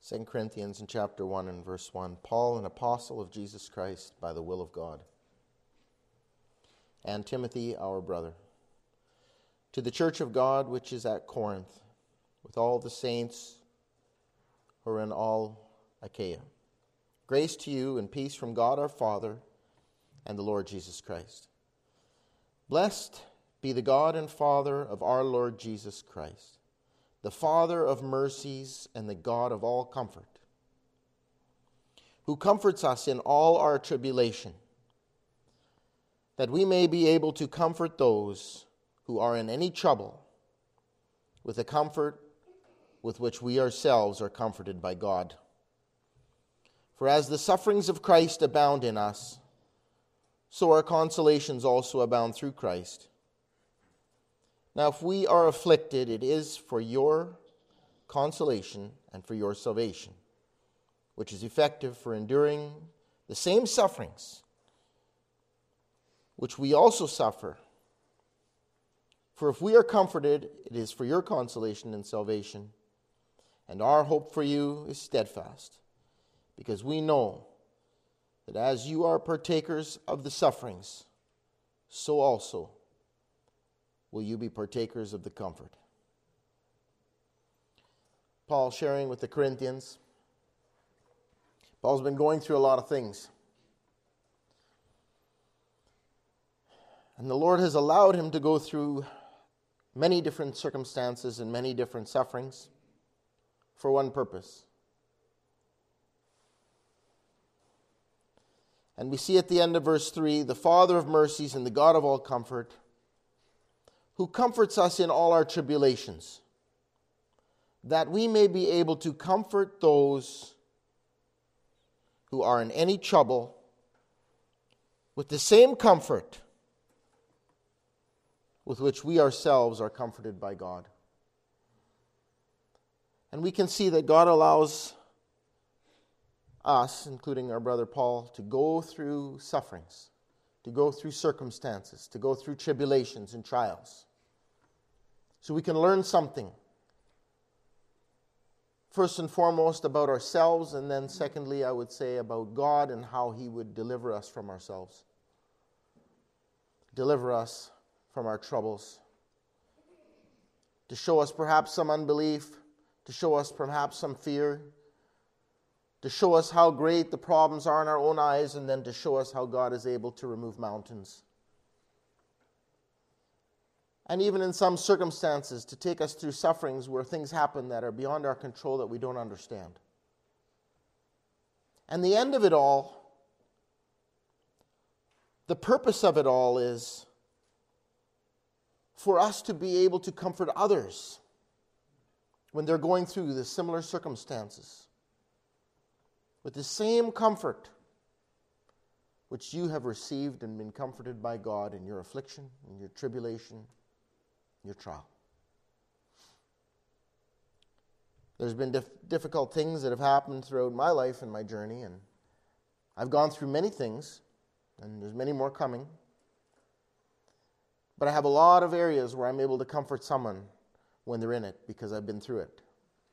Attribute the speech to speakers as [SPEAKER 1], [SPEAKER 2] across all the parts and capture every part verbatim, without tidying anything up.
[SPEAKER 1] Second Corinthians in chapter one and verse one. Paul, an apostle of Jesus Christ by the will of God, and Timothy, our brother, to the church of God which is at Corinth, with all the saints who are in all Achaia. Grace to you and peace from God our Father and the Lord Jesus Christ. Blessed be the God and Father of our Lord Jesus Christ, the Father of mercies and the God of all comfort, who comforts us in all our tribulation, that we may be able to comfort those who are in any trouble with the comfort with which we ourselves are comforted by God. For as the sufferings of Christ abound in us, so our consolations also abound through Christ. Now, if we are afflicted, it is for your consolation and for your salvation, which is effective for enduring the same sufferings which we also suffer. For if we are comforted, it is for your consolation and salvation, and our hope for you is steadfast, because we know that as you are partakers of the sufferings, so also will you be partakers of the comfort. Paul sharing with the Corinthians. Paul's been going through a lot of things. And the Lord has allowed him to go through many different circumstances and many different sufferings for one purpose. And we see at the end of verse three, the Father of mercies and the God of all comfort, who comforts us in all our tribulations, that we may be able to comfort those who are in any trouble with the same comfort with which we ourselves are comforted by God. And we can see that God allows us, including our brother Paul, to go through sufferings, to go through circumstances, to go through tribulations and trials, so we can learn something. First and foremost about ourselves, and then secondly, I would say about God and how He would deliver us from ourselves. Deliver us from our troubles. To show us perhaps some unbelief, to show us perhaps some fear, to show us how great the problems are in our own eyes, and then to show us how God is able to remove mountains. And even in some circumstances, to take us through sufferings where things happen that are beyond our control that we don't understand. And the end of it all, the purpose of it all is for us to be able to comfort others when they're going through the similar circumstances with the same comfort which you have received and been comforted by God in your affliction, in your tribulation, your trial. There's been dif- difficult things that have happened throughout my life and my journey, and I've gone through many things, and there's many more coming. But I have a lot of areas where I'm able to comfort someone when they're in it because I've been through it.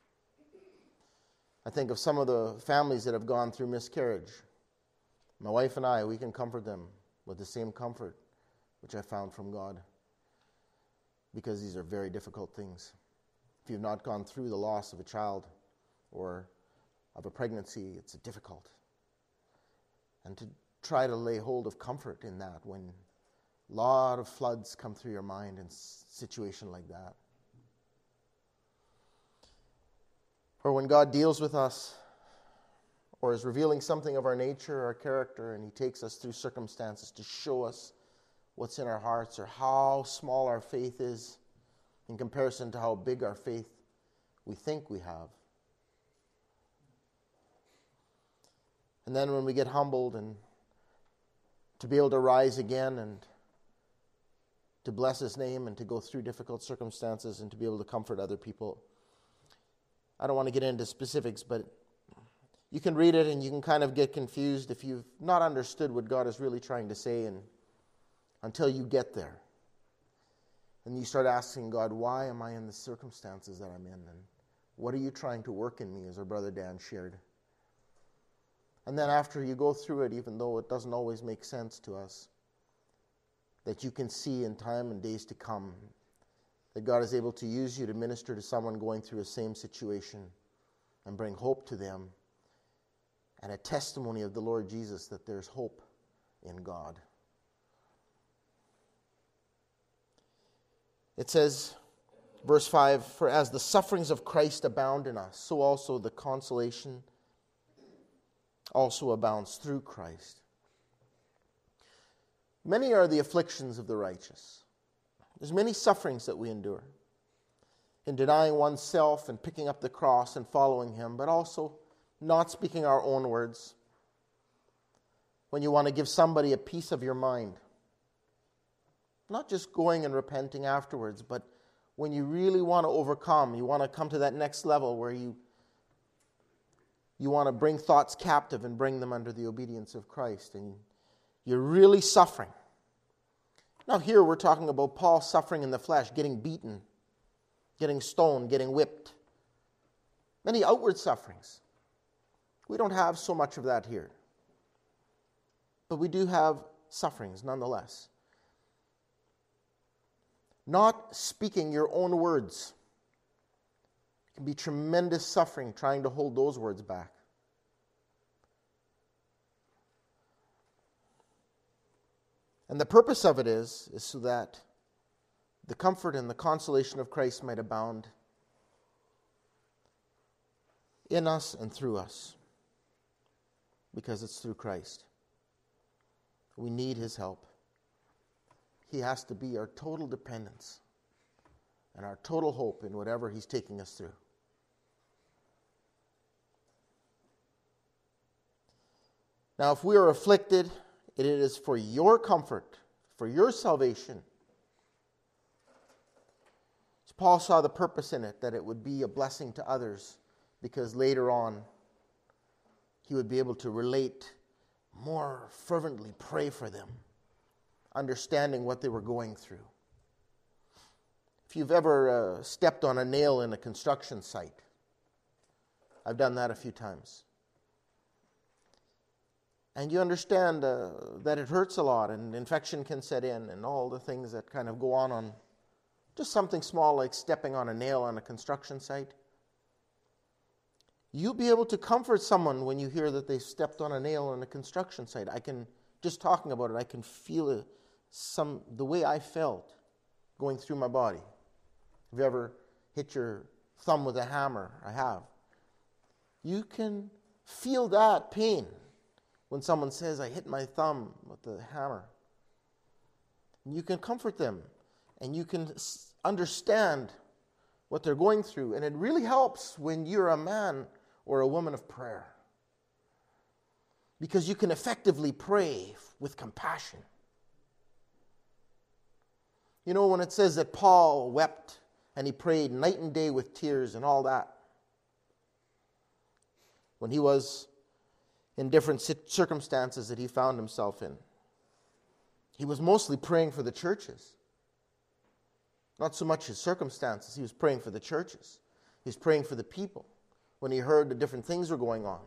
[SPEAKER 1] I think of some of the families that have gone through miscarriage. My wife and I, we can comfort them with the same comfort which I found from God, because these are very difficult things. If you've not gone through the loss of a child or of a pregnancy, it's difficult. And to try to lay hold of comfort in that when a lot of floods come through your mind in a situation like that. Or when God deals with us or is revealing something of our nature, our character, and He takes us through circumstances to show us what's in our hearts or how small our faith is in comparison to how big our faith we think we have. And then when we get humbled and to be able to rise again and to bless His name and to go through difficult circumstances and to be able to comfort other people. I don't want to get into specifics, but you can read it and you can kind of get confused if you've not understood what God is really trying to say, and until you get there. And you start asking God, why am I in the circumstances that I'm in? And What are you trying to work in me, as our brother Dan shared? And then after you go through it, even though it doesn't always make sense to us, that you can see in time and days to come that God is able to use you to minister to someone going through the same situation and bring hope to them and a testimony of the Lord Jesus that there's hope in God. It says, verse five, "For as the sufferings of Christ abound in us, so also the consolation also abounds through Christ. Many are the afflictions of the righteous." There's many sufferings that we endure in denying oneself and picking up the cross and following Him, but also not speaking our own words. When you want to give somebody a piece of your mind, not just going and repenting afterwards, but when you really want to overcome, you want to come to that next level where you you want to bring thoughts captive and bring them under the obedience of Christ, and you're really suffering. Now here we're talking about Paul suffering in the flesh, getting beaten, getting stoned, getting whipped. Many outward sufferings. We don't have so much of that here. But we do have sufferings nonetheless. Not speaking your own words. It can be tremendous suffering trying to hold those words back. And the purpose of it is, is so that the comfort and the consolation of Christ might abound in us and through us. Because it's through Christ. We need His help. He has to be our total dependence and our total hope in whatever He's taking us through. Now, if we are afflicted, it is for your comfort, for your salvation. So Paul saw the purpose in it, that it would be a blessing to others, because later on he would be able to relate more fervently, pray for them, understanding what they were going through. If you've ever uh, stepped on a nail in a construction site, I've done that a few times. And you understand uh, that it hurts a lot, and infection can set in, and all the things that kind of go on on just something small like stepping on a nail on a construction site. You'll be able to comfort someone when you hear that they stepped on a nail on a construction site. I can, just talking about it, I can feel it, some the way I felt going through my body. Have you ever hit your thumb with a hammer? I have. You can feel that pain when someone says, "I hit my thumb with the hammer." And you can comfort them, and you can understand what they're going through. And it really helps when you're a man or a woman of prayer, because you can effectively pray with compassion. You know, when it says that Paul wept and he prayed night and day with tears and all that, when he was in different circumstances that he found himself in, he was mostly praying for the churches. Not so much his circumstances. He was praying for the churches. He was praying for the people when he heard the different things were going on.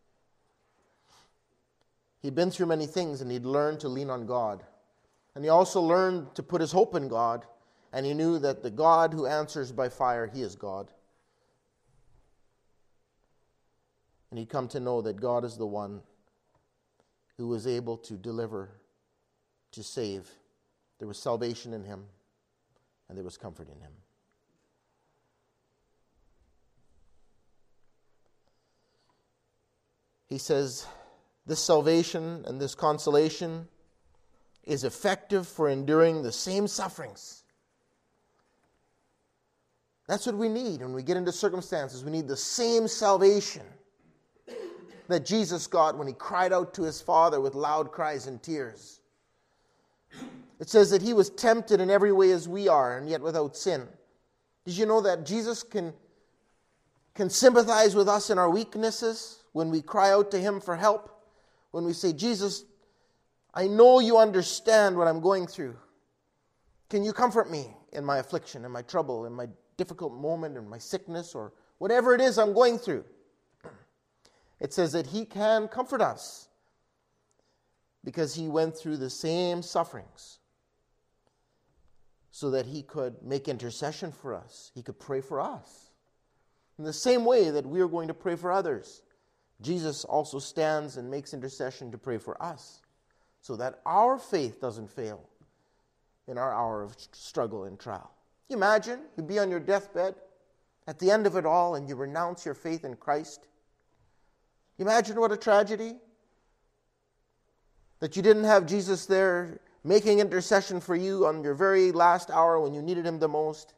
[SPEAKER 1] He'd been through many things, and he'd learned to lean on God. And he also learned to put his hope in God, and he knew that the God who answers by fire, He is God. And he'd come to know that God is the one who was able to deliver, to save. There was salvation in Him, and there was comfort in Him. He says, this salvation and this consolation is effective for enduring the same sufferings. That's what we need when we get into circumstances. We need the same salvation that Jesus got when He cried out to His Father with loud cries and tears. It says that He was tempted in every way as we are, and yet without sin. Did you know that Jesus can, can sympathize with us in our weaknesses when we cry out to Him for help? When we say, "Jesus, I know You understand what I'm going through. Can You comfort me in my affliction, in my trouble, in my difficult moment, in my sickness, or whatever it is I'm going through. It says that he can comfort us because he went through the same sufferings so that he could make intercession for us. He could pray for us. In the same way that we are going to pray for others, Jesus also stands and makes intercession to pray for us so that our faith doesn't fail in our hour of struggle and trial. Can you imagine you'd be on your deathbed at the end of it all and you renounce your faith in Christ? You imagine what a tragedy that you didn't have Jesus there making intercession for you on your very last hour when you needed him the most.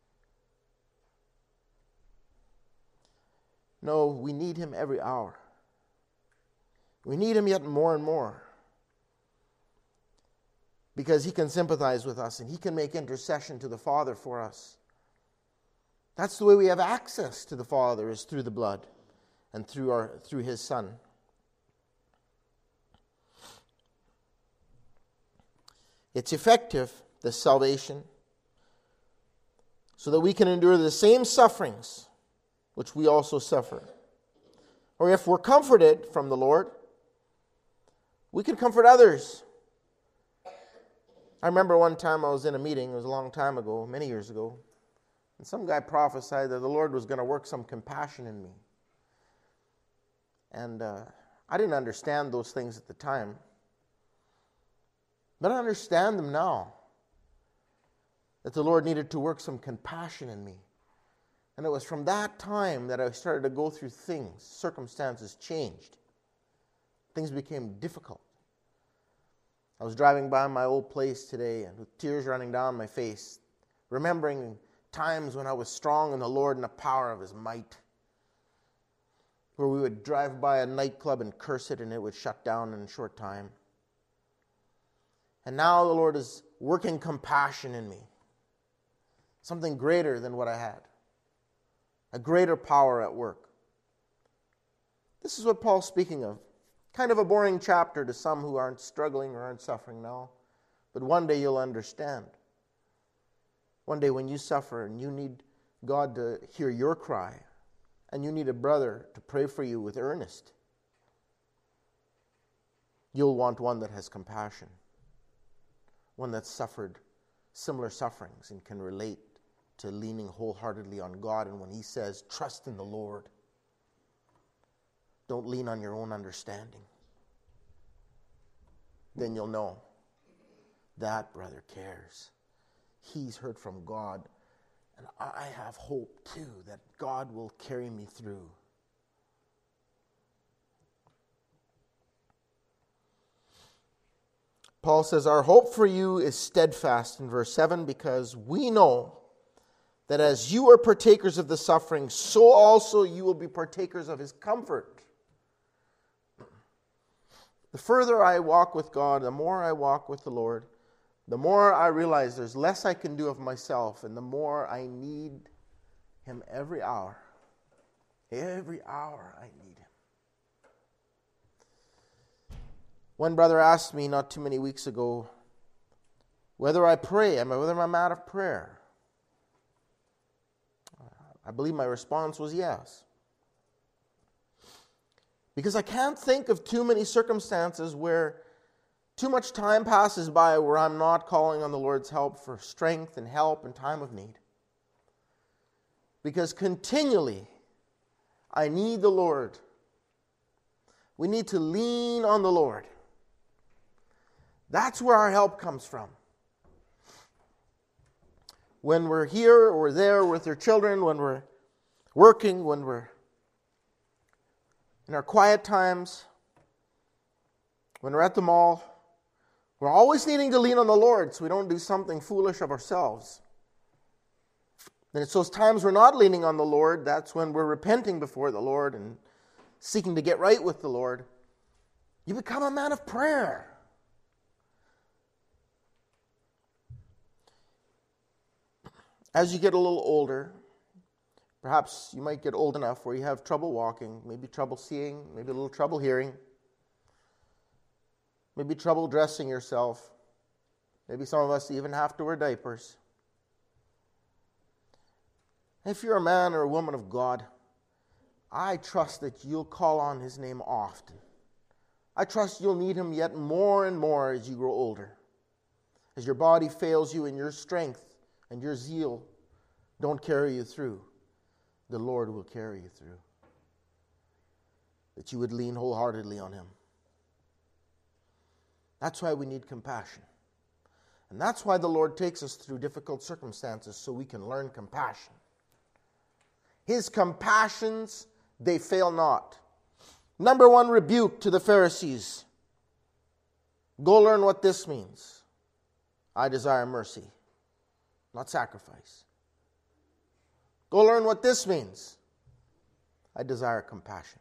[SPEAKER 1] No, we need him every hour. We need him yet more and more because he can sympathize with us and he can make intercession to the Father for us. That's the way we have access to the Father, is through the blood and through our through his Son. It's effective, this salvation, so that we can endure the same sufferings which we also suffer. Or if we're comforted from the Lord, we can comfort others. I remember one time I was in a meeting, it was a long time ago, many years ago, and some guy prophesied that the Lord was going to work some compassion in me. And uh, I didn't understand those things at the time. But I understand them now. That the Lord needed to work some compassion in me. And it was from that time that I started to go through things. Circumstances changed. Things became difficult. I was driving by my old place today and with tears running down my face, remembering times when I was strong in the Lord and the power of his might. Where we would drive by a nightclub and curse it and it would shut down in a short time. And now the Lord is working compassion in me. Something greater than what I had. A greater power at work. This is what Paul's speaking of. Kind of a boring chapter to some who aren't struggling or aren't suffering now. But one day you'll understand. One day when you suffer and you need God to hear your cry, and you need a brother to pray for you with earnest, you'll want one that has compassion. One that's suffered similar sufferings and can relate to leaning wholeheartedly on God. And when he says, trust in the Lord, don't lean on your own understanding, then you'll know that brother cares. He's heard from God. And I have hope too that God will carry me through. Paul says, our hope for you is steadfast in verse seven, because we know that as you are partakers of the suffering, so also you will be partakers of his comfort. The further I walk with God, the more I walk with the Lord, the more I realize there's less I can do of myself, and the more I need him every hour. Every hour I need him. One brother asked me not too many weeks ago whether I pray, whether I'm out of prayer. I believe my response was yes. Because I can't think of too many circumstances where too much time passes by where I'm not calling on the Lord's help for strength and help in time of need. Because continually, I need the Lord. We need to lean on the Lord. That's where our help comes from. When we're here or we're there with our children, when we're working, when we're in our quiet times, when we're at the mall, we're always needing to lean on the Lord so we don't do something foolish of ourselves. And it's those times we're not leaning on the Lord, that's when we're repenting before the Lord and seeking to get right with the Lord. You become a man of prayer. As you get a little older, perhaps you might get old enough where you have trouble walking, maybe trouble seeing, maybe a little trouble hearing. Maybe trouble dressing yourself. Maybe some of us even have to wear diapers. If you're a man or a woman of God, I trust that you'll call on his name often. I trust you'll need him yet more and more as you grow older. As your body fails you and your strength and your zeal don't carry you through, the Lord will carry you through. That you would lean wholeheartedly on him. That's why we need compassion. And that's why the Lord takes us through difficult circumstances, so we can learn compassion. His compassions, they fail not. Number one rebuke to the Pharisees. Go learn what this means. I desire mercy, not sacrifice. Go learn what this means. I desire compassion.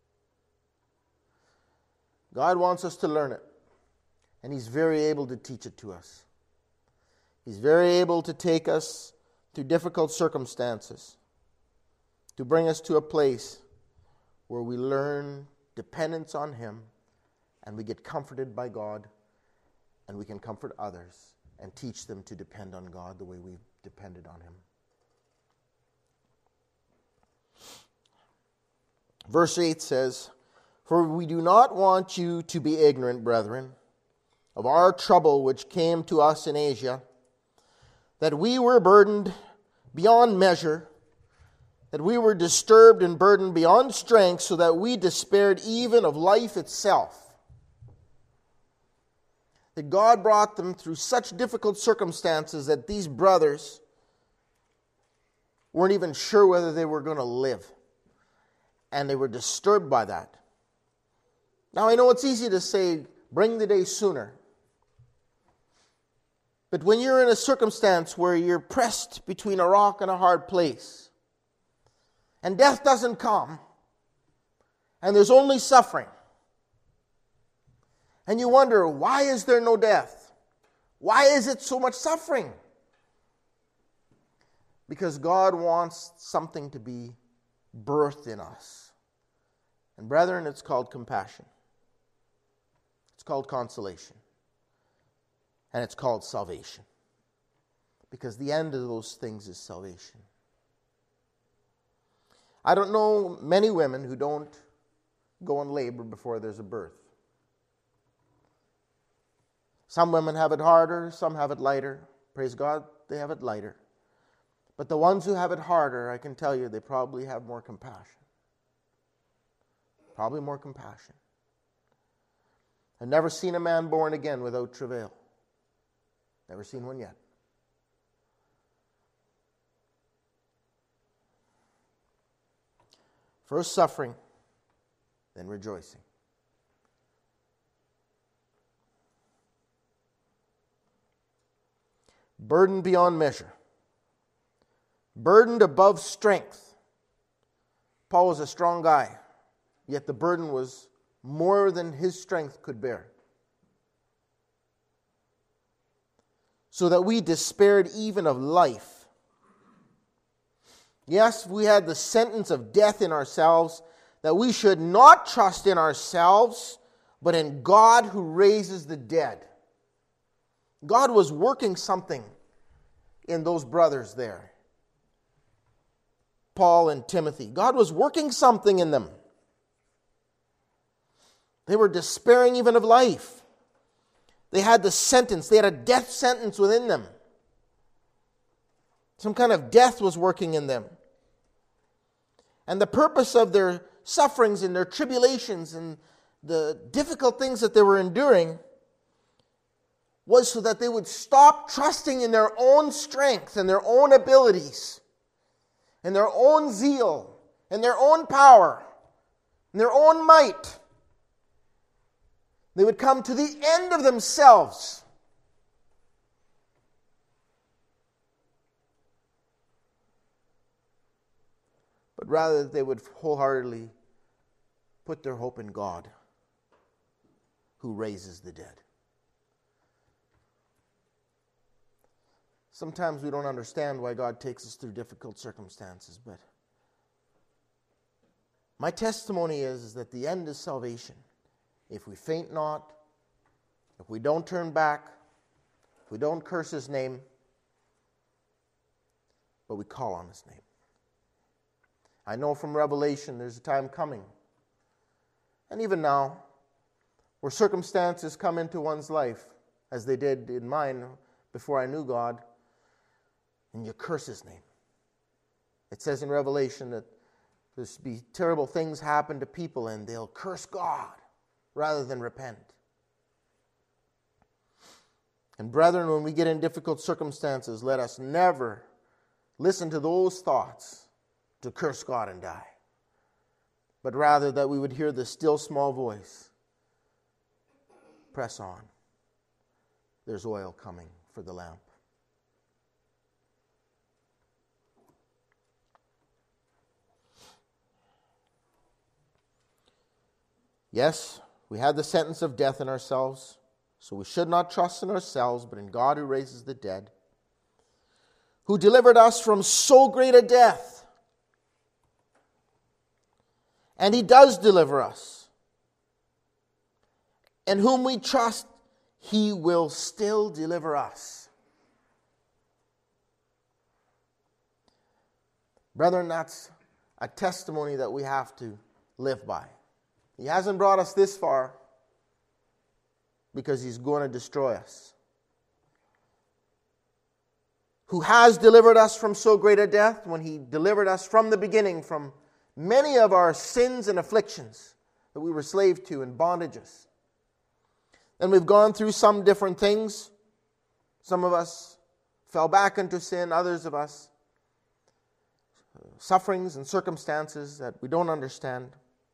[SPEAKER 1] God wants us to learn it, and he's very able to teach it to us. He's very able to take us through difficult circumstances, to bring us to a place where we learn dependence on him, and we get comforted by God, and we can comfort others and teach them to depend on God the way we've depended on him. Verse eight says, "For we do not want you to be ignorant, brethren, of our trouble which came to us in Asia, that we were burdened beyond measure, that we were disturbed and burdened beyond strength, so that we despaired even of life itself." That God brought them through such difficult circumstances that these brothers weren't even sure whether they were going to live. And they were disturbed by that. Now, I know it's easy to say, bring the day sooner. But when you're in a circumstance where you're pressed between a rock and a hard place, and death doesn't come, and there's only suffering, and you wonder, why is there no death? Why is it so much suffering? Because God wants something to be birthed in us. And brethren, it's called compassion. It's called consolation. And it's called salvation. Because the end of those things is salvation. I don't know many women who don't go in labor before there's a birth. Some women have it harder, some have it lighter. Praise God, they have it lighter. But the ones who have it harder, I can tell you, they probably have more compassion. Probably more compassion. I've never seen a man born again without travail. Never seen one yet. First suffering, then rejoicing. Burdened beyond measure. Burdened above strength. Paul was a strong guy, yet the burden was more than his strength could bear. So that we despaired even of life. Yes, we had the sentence of death in ourselves, that we should not trust in ourselves, but in God who raises the dead. God was working something in those brothers there. Paul and Timothy. God was working something in them. They were despairing even of life. They had the sentence. They had a death sentence within them. Some kind of death was working in them. And the purpose of their sufferings and their tribulations and the difficult things that they were enduring was so that they would stop trusting in their own strength and their own abilities and their own zeal and their own power and their own might. They would come to the end of themselves. But rather they would wholeheartedly put their hope in God, who raises the dead. Sometimes we don't understand why God takes us through difficult circumstances, but my testimony is, is that the end is salvation. If we faint not, if we don't turn back, if we don't curse his name, but we call on his name. I know from Revelation there's a time coming, and even now, where circumstances come into one's life, as they did in mine before I knew God, and you curse His name. It says in Revelation that there's be terrible things happen to people and they'll curse God rather than repent. And brethren, when we get in difficult circumstances, let us never listen to those thoughts to curse God and die, but rather that we would hear the still small voice. Press on. There's oil coming for the lamp. Yes, we had the sentence of death in ourselves, so we should not trust in ourselves, but in God who raises the dead, who delivered us from so great a death. And He does deliver us. In whom we trust, He will still deliver us. Brethren, that's a testimony that we have to live by. He hasn't brought us this far because He's going to destroy us. Who has delivered us from so great a death, when He delivered us from the beginning from many of our sins and afflictions that we were slave to and bondages. And we've gone through some different things. Some of us fell back into sin, others of us sufferings and circumstances that we don't understand.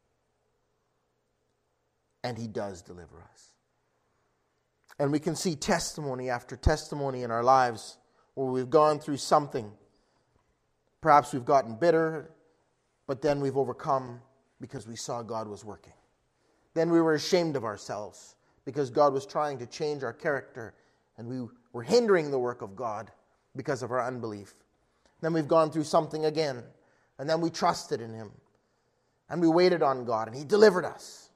[SPEAKER 1] And He does deliver us. And we can see testimony after testimony in our lives where we've gone through something. Perhaps we've gotten bitter, but then we've overcome because we saw God was working. Then we were ashamed of ourselves because God was trying to change our character, and we were hindering the work of God because of our unbelief. Then we've gone through something again, and then we trusted in Him, and we waited on God, and He delivered us.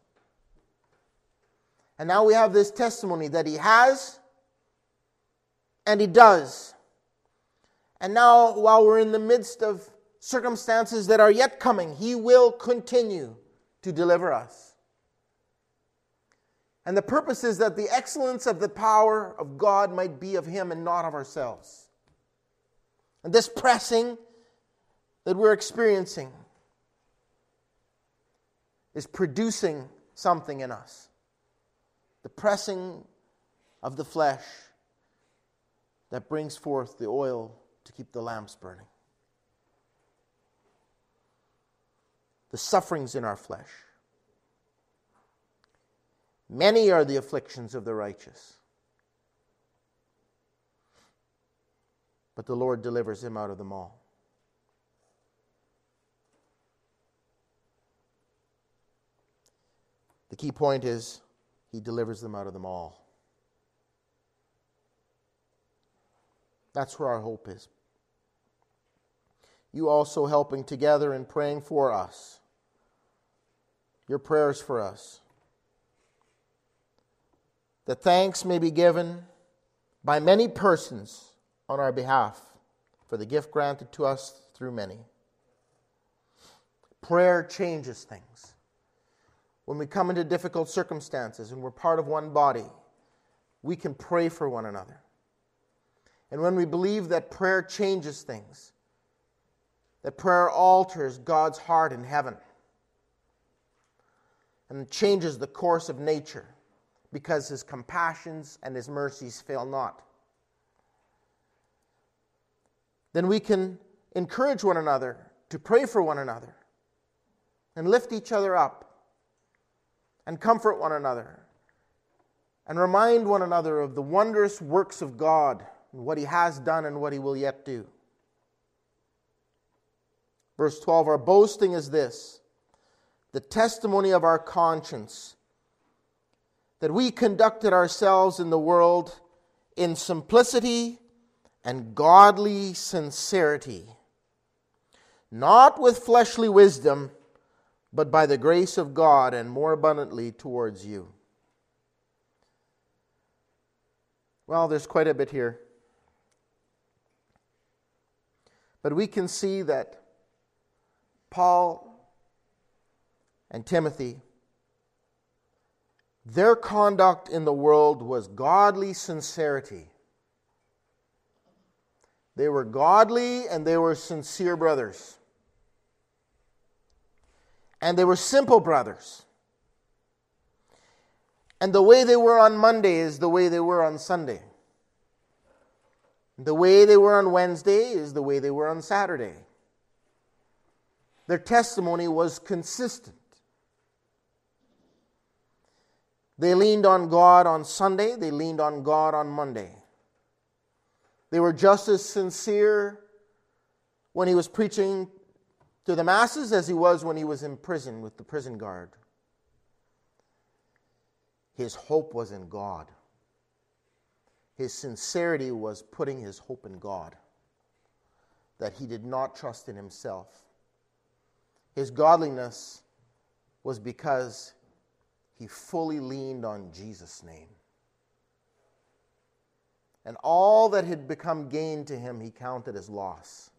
[SPEAKER 1] And now we have this testimony that He has, and He does. And now, while we're in the midst of circumstances that are yet coming, He will continue to deliver us. And the purpose is that the excellence of the power of God might be of Him and not of ourselves. And this pressing that we're experiencing is producing something in us. The pressing of the flesh that brings forth the oil to keep the lamps burning. The sufferings in our flesh. Many are the afflictions of the righteous, but the Lord delivers him out of them all. The key point is, He delivers them out of them all. That's where our hope is. You also helping together and praying for us. Your prayers for us. That thanks may be given by many persons on our behalf for the gift granted to us through many. Prayer changes things. When we come into difficult circumstances and we're part of one body, we can pray for one another. And when we believe that prayer changes things, that prayer alters God's heart in heaven and changes the course of nature, because His compassions and His mercies fail not, then we can encourage one another to pray for one another and lift each other up and comfort one another and remind one another of the wondrous works of God and what He has done and what He will yet do. Verse twelve, our boasting is this, the testimony of our conscience, that we conducted ourselves in the world in simplicity and godly sincerity, not with fleshly wisdom, but by the grace of God, and more abundantly towards you. Well, there's quite a bit here. But we can see that Paul and Timothy, their conduct in the world was godly sincerity. They were godly and they were sincere brothers. And they were simple brothers. And the way they were on Monday is the way they were on Sunday. The way they were on Wednesday is the way they were on Saturday. Their testimony was consistent. They leaned on God on Sunday. They leaned on God on Monday. They were just as sincere when he was preaching to the masses as he was when he was in prison with the prison guard. His hope was in God. His sincerity was putting his hope in God, that he did not trust in himself. His godliness was because he fully leaned on Jesus' name. And all that had become gain to him, he counted as loss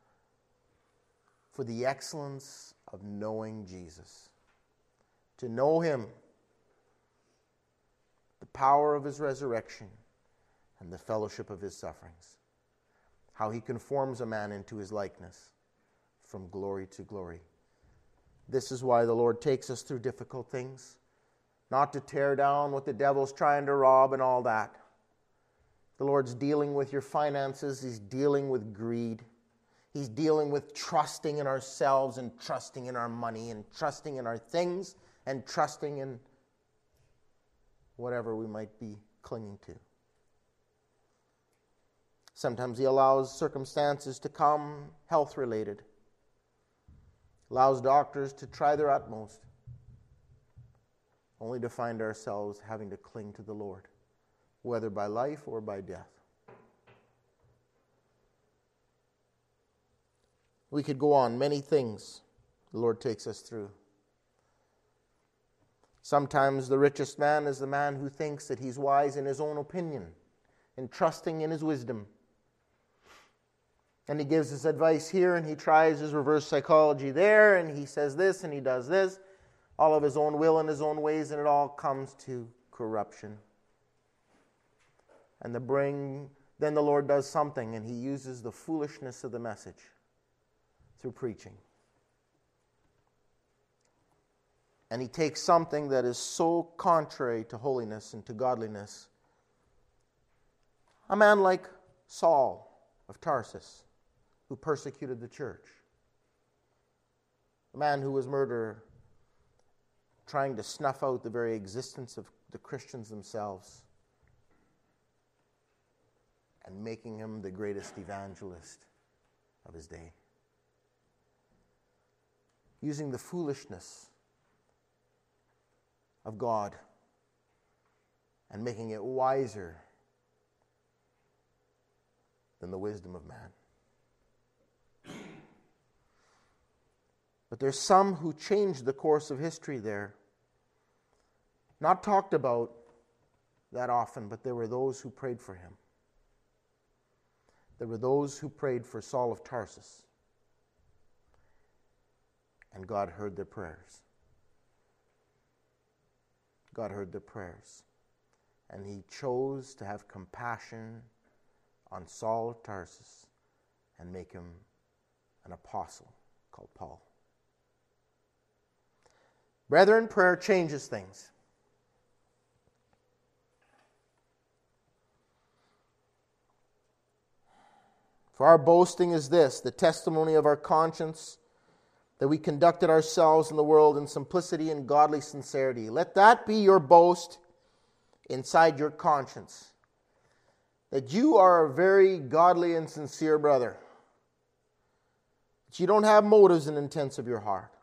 [SPEAKER 1] for the excellence of knowing Jesus. To know him, the power of his resurrection, and the fellowship of his sufferings. How he conforms a man into his likeness from glory to glory. This is why the Lord takes us through difficult things. Not to tear down what the devil's trying to rob and all that. The Lord's dealing with your finances. He's dealing with greed. He's dealing with trusting in ourselves and trusting in our money and trusting in our things and trusting in whatever we might be clinging to. Sometimes he allows circumstances to come health-related. Allows doctors to try their utmost, only to find ourselves having to cling to the Lord, whether by life or by death. We could go on. Many things the Lord takes us through. Sometimes the richest man is the man who thinks that he's wise in his own opinion and trusting in his wisdom. And he gives his advice here and he tries his reverse psychology there and he says this and he does this. All of his own will and his own ways, and it all comes to corruption. And the bring, then the Lord does something and he uses the foolishness of the message through preaching. And he takes something that is so contrary to holiness and to godliness. A man like Saul of Tarsus, who persecuted the church. A man who was murderer, trying to snuff out the very existence of the Christians themselves and making him the greatest evangelist of his day. Using the foolishness of God and making it wiser than the wisdom of man. But there's some who changed the course of history there. Not talked about that often, but there were those who prayed for him. There were those who prayed for Saul of Tarsus. And God heard their prayers. God heard their prayers. And he chose to have compassion on Saul of Tarsus and make him an apostle called Paul. Brethren, prayer changes things. For our boasting is this, the testimony of our conscience, that we conducted ourselves in the world in simplicity and godly sincerity. Let that be your boast inside your conscience, that you are a very godly and sincere brother, that you don't have motives and intents of your heart.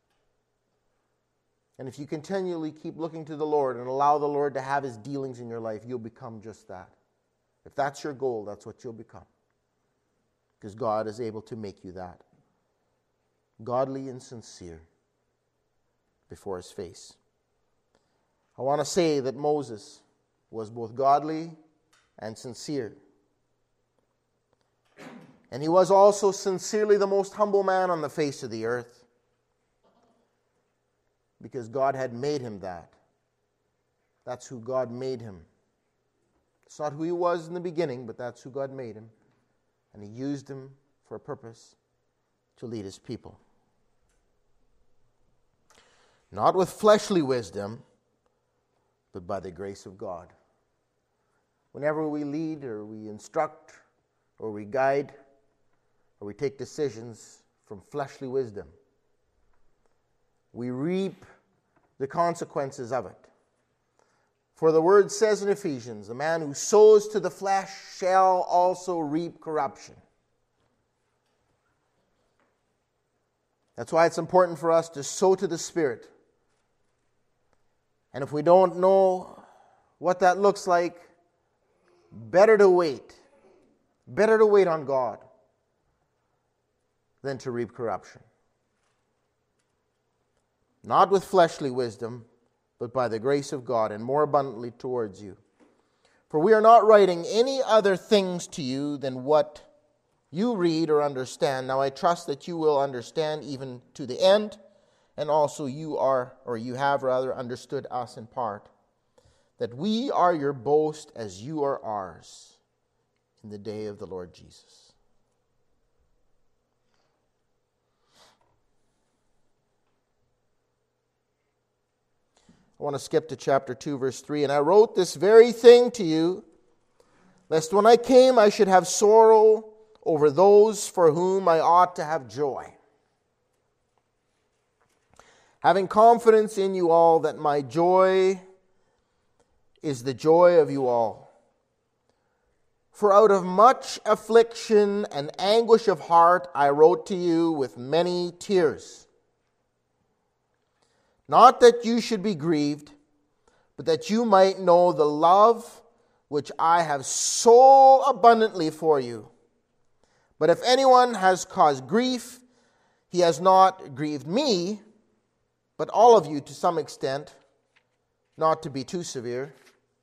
[SPEAKER 1] And if you continually keep looking to the Lord and allow the Lord to have his dealings in your life, you'll become just that. If that's your goal, that's what you'll become. Because God is able to make you that. Godly and sincere before his face. I want to say that Moses was both godly and sincere. And he was also sincerely the most humble man on the face of the earth. because God had made him that. That's who God made him. It's not who he was in the beginning, but that's who God made him. And he used him for a purpose, to lead his people. Not with fleshly wisdom, but by the grace of God. Whenever we lead or we instruct or we guide or we take decisions from fleshly wisdom, we reap the consequences of it. For the word says in Ephesians, the man who sows to the flesh shall also reap corruption. That's why it's important for us to sow to the Spirit. And if we don't know what that looks like, better to wait. Better to wait on God than to reap corruption. Not with fleshly wisdom, but by the grace of God, and more abundantly towards you. For we are not writing any other things to you than what you read or understand. Now I trust that you will understand even to the end, and also you are, or you have rather, understood us in part, that we are your boast as you are ours in the day of the Lord Jesus. I want to skip to chapter two, verse three. And I wrote this very thing to you, lest when I came I should have sorrow over those for whom I ought to have joy. Having confidence in you all that my joy is the joy of you all. For out of much affliction and anguish of heart I wrote to you with many tears. Not that you should be grieved, but that you might know the love which I have so abundantly for you. But if anyone has caused grief, he has not grieved me, but all of you to some extent, not to be too severe.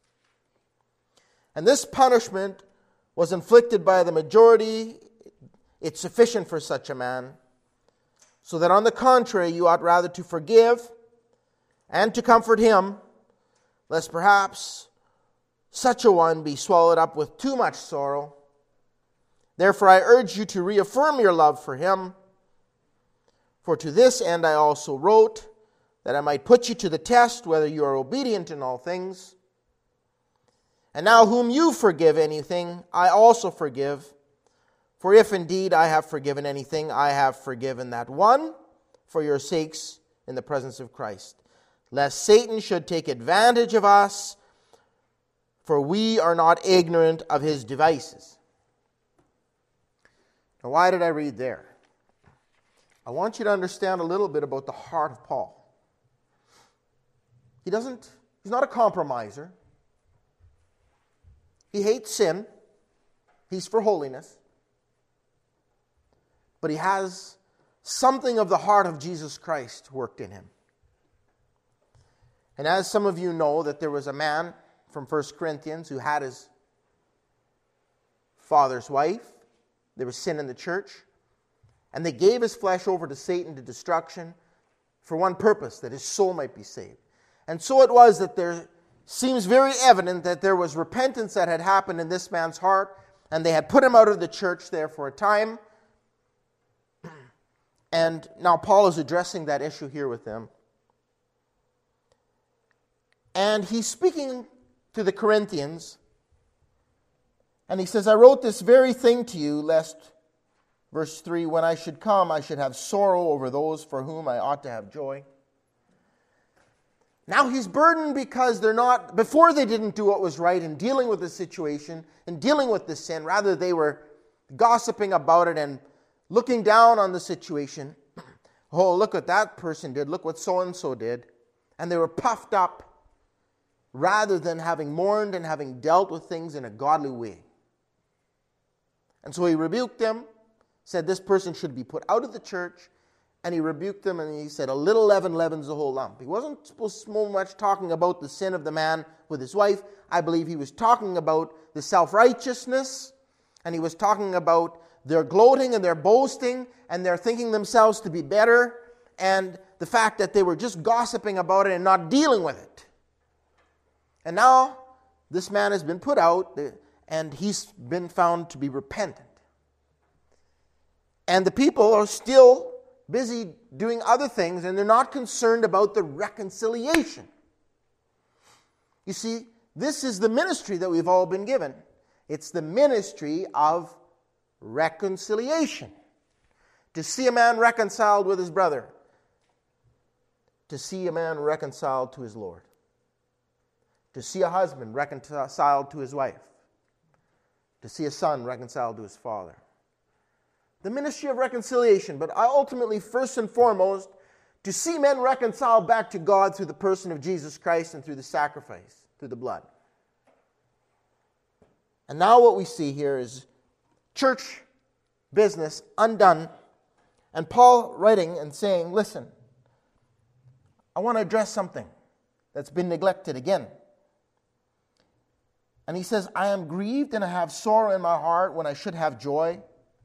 [SPEAKER 1] And this punishment was inflicted by the majority. It's sufficient for such a man, so that on the contrary you ought rather to forgive and to comfort him, lest perhaps such a one be swallowed up with too much sorrow. Therefore I urge you to reaffirm your love for him. For to this end I also wrote, that I might put you to the test whether you are obedient in all things. And now whom you forgive anything, I also forgive. For if indeed I have forgiven anything, I have forgiven that one for your sakes in the presence of Christ, lest Satan should take advantage of us, for we are not ignorant of his devices. Now, why did I read there? I want you to understand a little bit about the heart of Paul. He doesn't, he's not a compromiser. He hates sin. He's for holiness. But he has something of the heart of Jesus Christ worked in him. And as some of you know, that there was a man from First Corinthians who had his father's wife. There was sin in the church. And they gave his flesh over to Satan to destruction for one purpose, that his soul might be saved. And so it was that there seems very evident that there was repentance that had happened in this man's heart, and they had put him out of the church there for a time. And now Paul is addressing that issue here with them. And he's speaking to the Corinthians, and he says, I wrote this very thing to you, lest, verse three, when I should come, I should have sorrow over those for whom I ought to have joy. Now he's burdened because they're not, before they didn't do what was right in dealing with the situation and dealing with the sin. Rather, they were gossiping about it and looking down on the situation. Oh, look what that person did. Look what so-and-so did. And they were puffed up rather than having mourned and having dealt with things in a godly way. And so he rebuked them, said this person should be put out of the church. And he rebuked them, and he said, a little leaven leavens the whole lump. He wasn't supposed to so much talking about the sin of the man with his wife. I believe he was talking about the self-righteousness, and he was talking about their gloating and their boasting, and their thinking themselves to be better, and the fact that they were just gossiping about it and not dealing with it. And now this man has been put out and he's been found to be repentant. And the people are still busy doing other things and they're not concerned about the reconciliation. You see, this is the ministry that we've all been given. It's the ministry of reconciliation. To see a man reconciled with his brother. To see a man reconciled to his Lord. To see a husband reconciled to his wife. To see a son reconciled to his father. The ministry of reconciliation, but ultimately, first and foremost, to see men reconciled back to God through the person of Jesus Christ and through the sacrifice, through the blood. And now what we see here is church business undone, and Paul writing and saying, listen, I want to address something that's been neglected again. And he says, I am grieved and I have sorrow in my heart when I should have joy.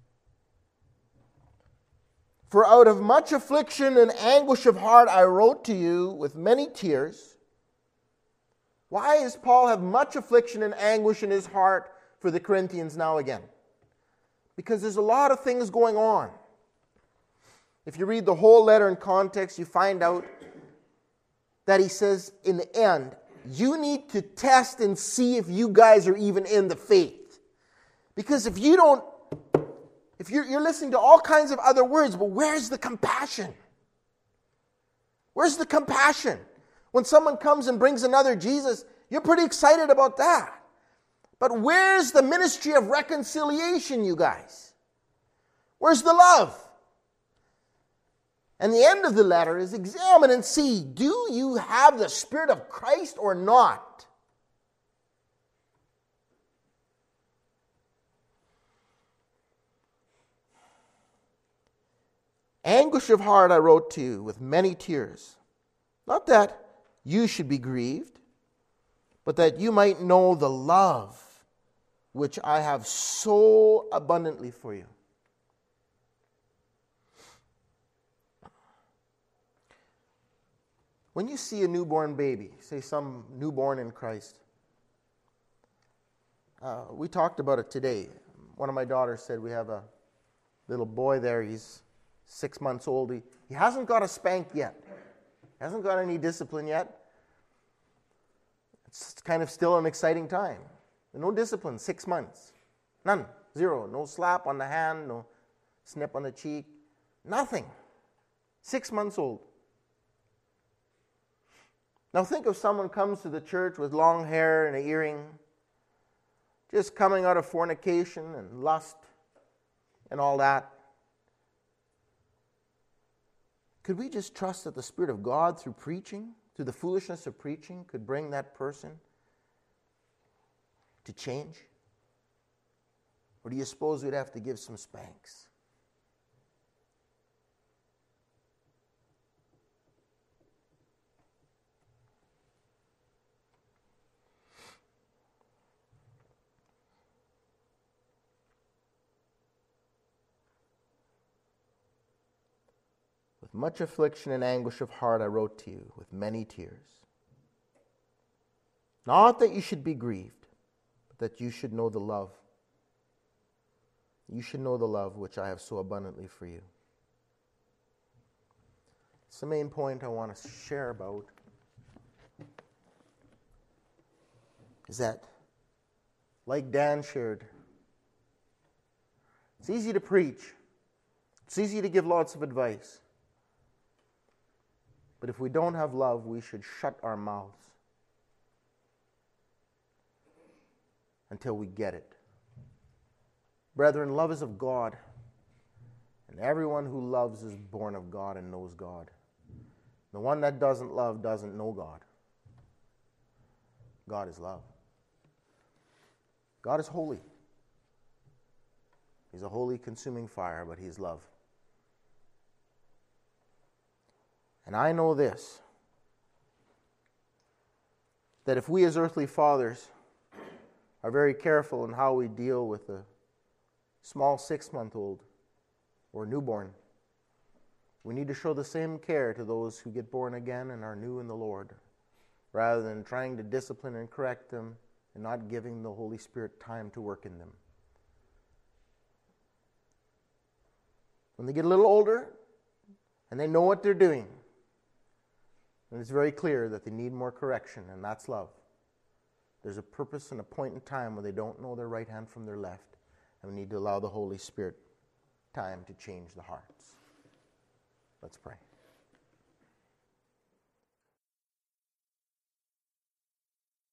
[SPEAKER 1] For out of much affliction and anguish of heart I wrote to you with many tears. Why does Paul have much affliction and anguish in his heart for the Corinthians now again? Because there's a lot of things going on. If you read the whole letter in context, you find out that he says in the end, you need to test and see if you guys are even in the faith. Because if you don't, if you're, you're listening to all kinds of other words, but where's the compassion? Where's the compassion? When someone comes and brings another Jesus, you're pretty excited about that. But where's the ministry of reconciliation, you guys? Where's the love? And the end of the letter is examine and see, do you have the Spirit of Christ or not? Anguish of heart I wrote to you with many tears. Not that you should be grieved, but that you might know the love which I have so abundantly for you. When you see a newborn baby, say some newborn in Christ, uh, we talked about it today. One of my daughters said we have a little boy there. He's six months old. He, he hasn't got a spank yet. He hasn't got any discipline yet. It's kind of still an exciting time. No discipline, six months. None, zero. No slap on the hand, no snip on the cheek, nothing. Six months old. Now think of someone comes to the church with long hair and an earring, just coming out of fornication and lust and all that. Could we just trust that the Spirit of God through preaching, through the foolishness of preaching, could bring that person to change? Or do you suppose we'd have to give some spanks? With much affliction and anguish of heart I wrote to you with many tears. Not that you should be grieved, but that you should know the love. You should know the love which I have so abundantly for you. It's the main point I want to share about. Is that, like Dan shared, it's easy to preach. It's easy to give lots of advice. But if we don't have love, we should shut our mouths until we get it. Brethren, love is of God, and everyone who loves is born of God and knows God. The one that doesn't love doesn't know God. God is love. God is holy. He's a holy, consuming fire, but He's love. And I know this, that if we as earthly fathers are very careful in how we deal with a small six-month-old or newborn, We need to show the same care to those who get born again and are new in the Lord, rather than trying to discipline and correct them and not giving the Holy Spirit time to work in them. When they get a little older and they know what they're doing, and it's very clear that they need more correction, and that's love. There's a purpose and a point in time when they don't know their right hand from their left, and we need to allow the Holy Spirit time to change the hearts. Let's pray.